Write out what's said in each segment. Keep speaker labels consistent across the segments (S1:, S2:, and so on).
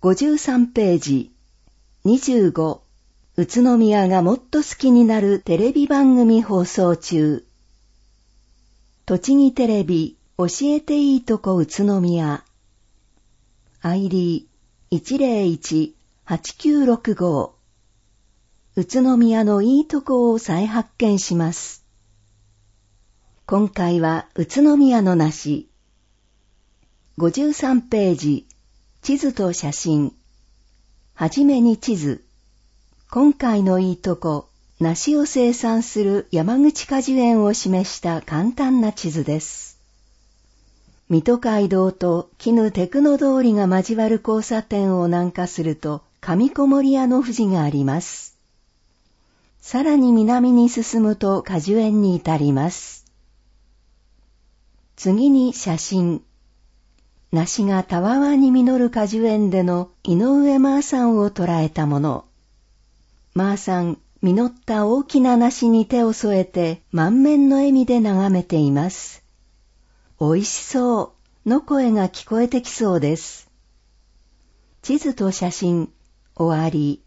S1: 53ページ25宇都宮がもっと好きになるテレビ番組放送中。栃木テレビ教えていいとこ宇都宮 ID101-8965 宇都宮のいいとこを再発見します。今回は宇都宮の梨。53ページ地図と写真。はじめに地図。今回のいいとこ、梨を生産する山口果樹園を示した簡単な地図です。水戸街道と絹テクノ通りが交わる交差点を南下すると上小森屋の富士があります。さらに南に進むと果樹園に至ります。次に写真。梨がたわわに実る果樹園での井上まーさんを捉えたもの。まーさん、実った大きな梨に手を添えて満面の笑みで眺めています。おいしそうの声が聞こえてきそうです。地図と写真、終わり。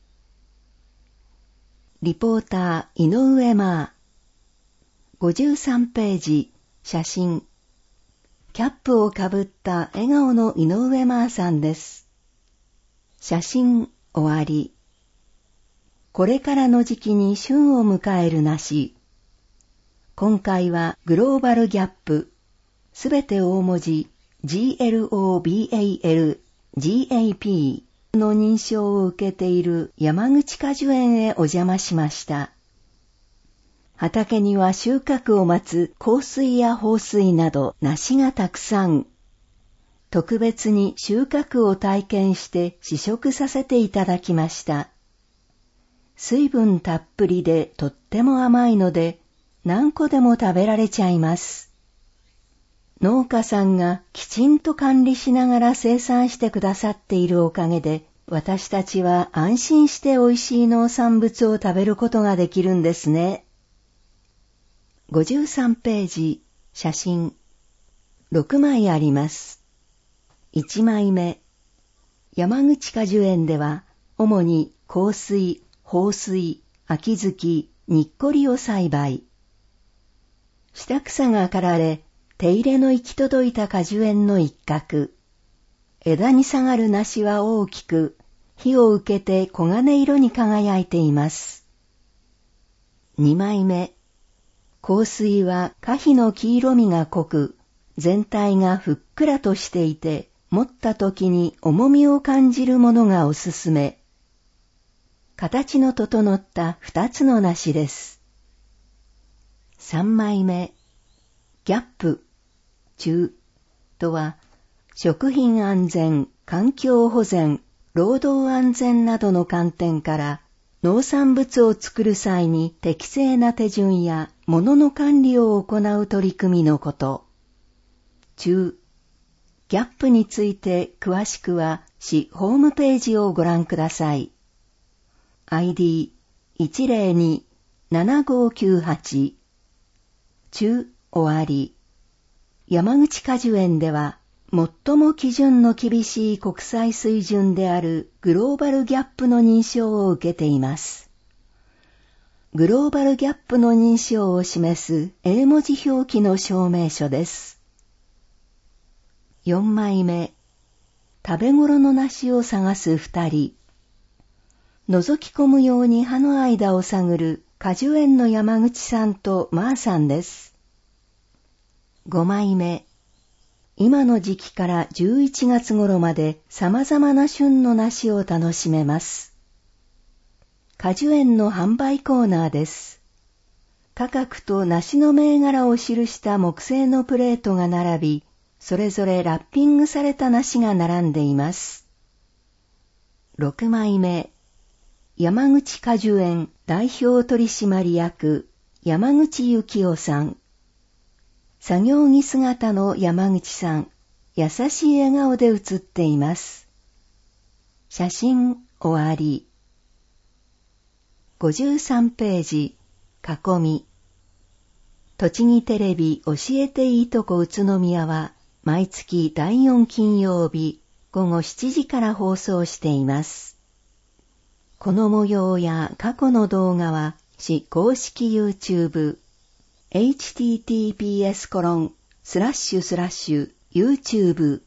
S1: リポーター、井上まー。53ページ、写真。キャップをかぶった笑顔の井上まーさんです。写真、終わり。これからの時期に旬を迎える梨。今回はグローバルギャップ、すべて大文字 GLOBAL、GAP の認証を受けている山口果樹園へお邪魔しました。畑には収穫を待つ香水や放水など梨がたくさん。特別に収穫を体験して試食させていただきました。水分たっぷりでとっても甘いので何個でも食べられちゃいます。農家さんがきちんと管理しながら生産してくださっているおかげで私たちは安心して美味しい農産物を食べることができるんですね。53ページ、写真。6枚あります。1枚目。山口果樹園では、主に香水、放水、秋月、にっこりを栽培。下草が刈られ、手入れの行き届いた果樹園の一角。枝に下がる梨は大きく、火を受けて黄金色に輝いています。2枚目。香水は果皮の黄色みが濃く、全体がふっくらとしていて、持った時に重みを感じるものがおすすめ。形の整った2つの梨です。3枚目。ギャップ、中とは、食品安全、環境保全、労働安全などの観点から、農産物を作る際に適正な手順や物の管理を行う取り組みのこと。中、ギャップについて詳しくは市ホームページをご覧ください。ID102-7598 中終わり。山口果樹園では最も基準の厳しい国際水準であるグローバルギャップの認証を受けています。グローバルギャップの認証を示す英文字表記の証明書です。4枚目。食べ頃の梨を探す2人。覗き込むように葉の間を探る果樹園の山口さんとまーさんです。5枚目。今の時期から11月頃まで様々な旬の梨を楽しめます。果樹園の販売コーナーです。価格と梨の銘柄を記した木製のプレートが並び、それぞれラッピングされた梨が並んでいます。6枚目。山口果樹園代表取締役山口幸雄さん。作業着姿の山口さん、優しい笑顔で写っています。写真終わり。53ページ、囲み。栃木テレビ教えていいとこ宇都宮は、毎月第4金曜日午後7時から放送しています。この模様や過去の動画は、市公式 YouTube、https://youtube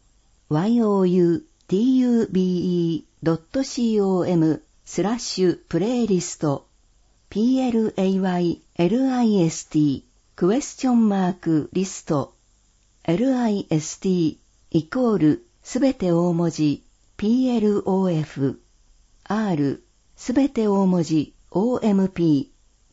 S1: youtube.com/playlist playlist list list イコールすべて大文字 PLOF R すべて大文字 OMP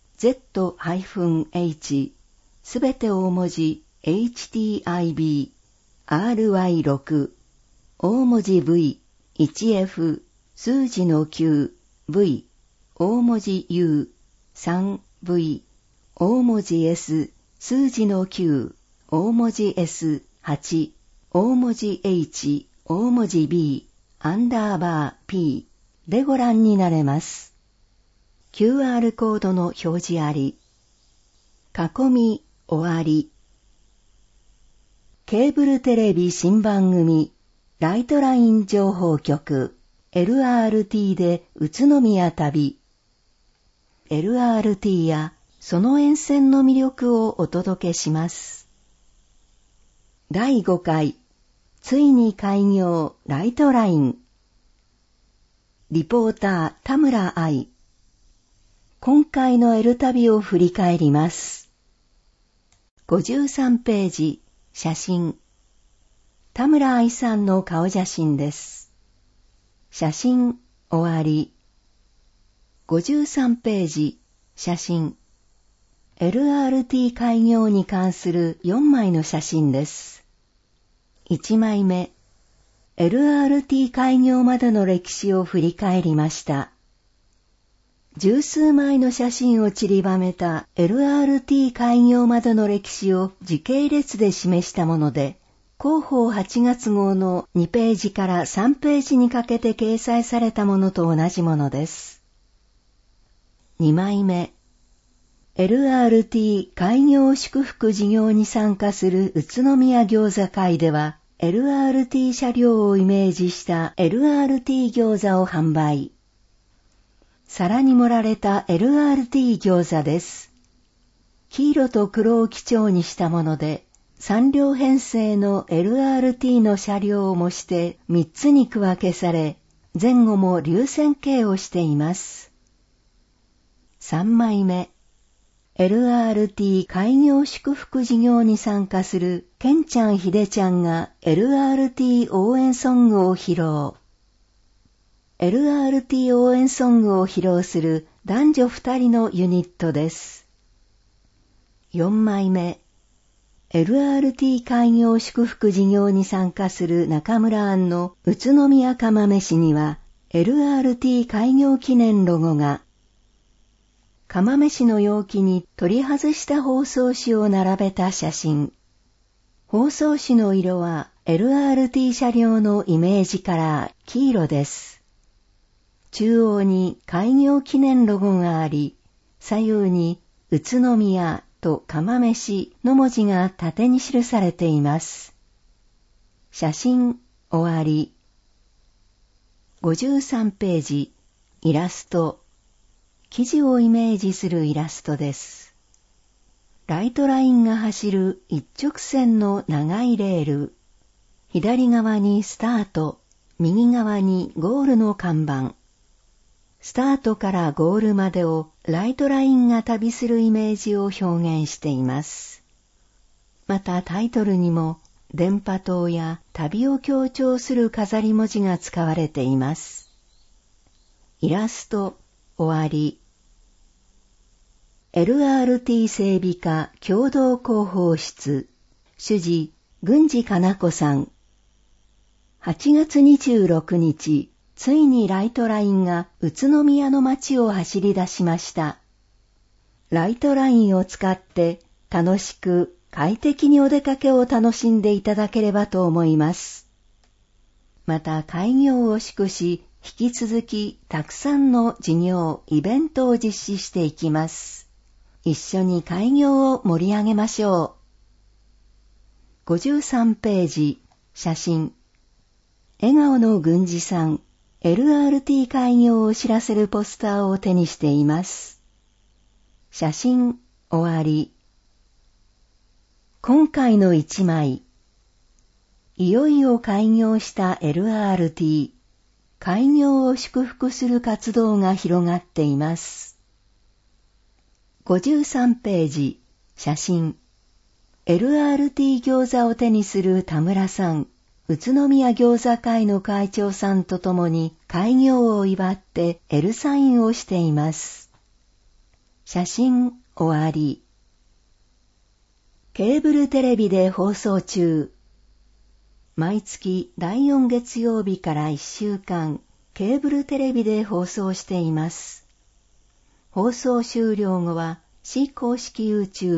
S1: Z-H すべて大文字 HTIB RY6 大文字 V 1F 数字の9 V 大文字 U 3 V 大文字 S 数字の9大文字 S 8大文字 H 大文字 B アンダーバー P でご覧になれます。QR コードの表示あり。囲み終わり。ケーブルテレビ新番組ライトライン情報局 LRT で宇都宮旅。LRT やその沿線の魅力をお届けします。第5回ついに開業ライトライン。リポーター田村愛。今回のL旅を振り返ります。53ページ写真。田村愛さんの顔写真です。写真終わり。53ページ写真。LRT 開業に関する4枚の写真です。1枚目。LRT 開業までの歴史を振り返りました。十数枚の写真を散りばめた LRT 開業までの歴史を時系列で示したもので、広報8月号の2ページから3ページにかけて掲載されたものと同じものです。2枚目。LRT 開業祝福事業に参加する宇都宮餃子会では、LRT 車両をイメージした LRT 餃子を販売。皿に盛られた LRT 餃子です。黄色と黒を基調にしたもので、3両編成の LRT の車両を模して3つに区分けされ、前後も流線形をしています。3枚目。LRT 開業祝福事業に参加するケンちゃんヒデちゃんが LRT 応援ソングを披露。LRT 応援ソングを披露する男女2人のユニットです。4枚目。LRT 開業祝福事業に参加する中村庵の宇都宮釜飯には LRT 開業記念ロゴが。釜飯の容器に取り外した包装紙を並べた写真。包装紙の色は LRT 車両のイメージカラー黄色です。中央に開業記念ロゴがあり、左右に宇都宮と釜飯の文字が縦に記されています。写真終わり。53ページイラスト。記事をイメージするイラストです。ライトラインが走る一直線の長いレール。左側にスタート、右側にゴールの看板。スタートからゴールまでをライトラインが旅するイメージを表現しています。またタイトルにも電波塔や旅を強調する飾り文字が使われています。イラスト終わり。LRT 整備課共同広報室主事郡司かな子さん。8月26日、ついにライトラインが宇都宮の街を走り出しました。ライトラインを使って楽しく快適にお出かけを楽しんでいただければと思います。また開業を祝し、引き続きたくさんの事業、イベントを実施していきます。一緒に開業を盛り上げましょう。53ページ、写真。 笑顔の軍事さん LRT 開業を知らせるポスターを手にしています。写真終わり。今回の一枚。いよいよ開業した LRT。開業を祝福する活動が広がっています。53ページ。写真。LRT 餃子を手にする田村さん。宇都宮餃子会の会長さんと共に開業を祝って L サインをしています。写真終わり。ケーブルテレビで放送中。毎月第4月曜日から1週間、ケーブルテレビで放送しています。放送終了後は、市公式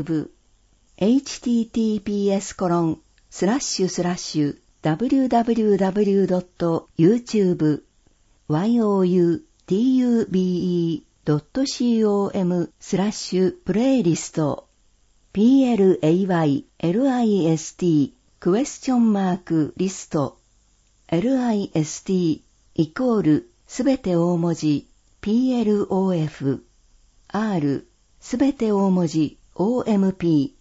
S1: YouTube、https://www.youtube.com/playlist PLAYLISTクエスチョンマークリスト LIST イコールすべて大文字 PLOF R すべて大文字 OMP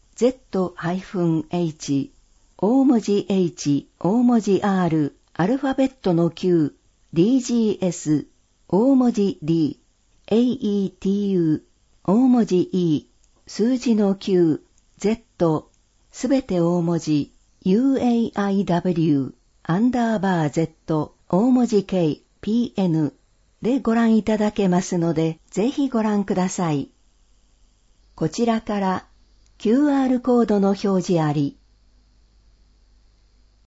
S1: Z-H 大文字 H 大文字 R アルファベットの Q DGS 大文字 D AETU 大文字 E 数字の Q Z すべて大文字 UAIW アンダーバー Z 大文字 K PN でご覧いただけますので、ぜひご覧ください。こちらから QR コードの表示あり。